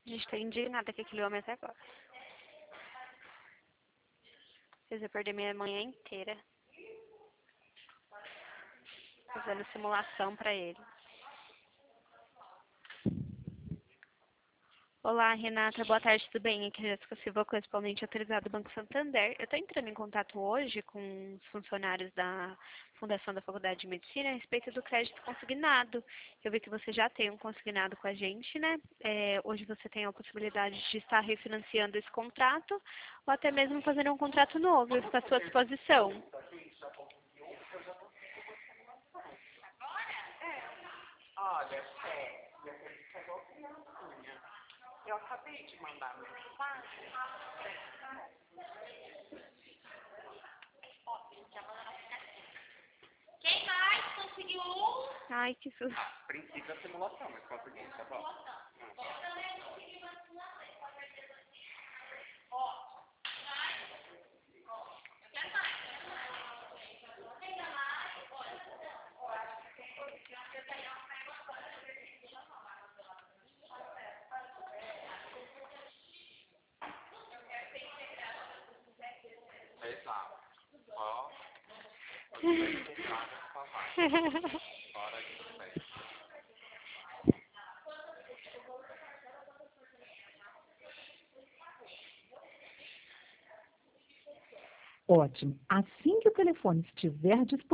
A gente tá indignada com aquele homem até agora. Fez eu perder minha manhã inteira fazendo simulação pra ele. Olá, Renata. Boa tarde, tudo bem? Aqui é Jéssica Silva, correspondente autorizado do Banco Santander. Eu estou entrando em contato hoje com os funcionários da Fundação da Faculdade de Medicina a respeito do crédito consignado. Eu vi que você já tem um consignado com a gente, né? Hoje você tem a possibilidade de estar refinanciando esse contrato ou até mesmo fazendo um contrato novo. Eu estou à sua disposição. Olha, eu acabei de mandar mensagem. Quem mais conseguiu um? Ai, que susto. A princípio a simulação, mas consegui, tá bom. Exato. Ó, fora isso, velho. Ótimo. Assim que o telefone estiver disponível,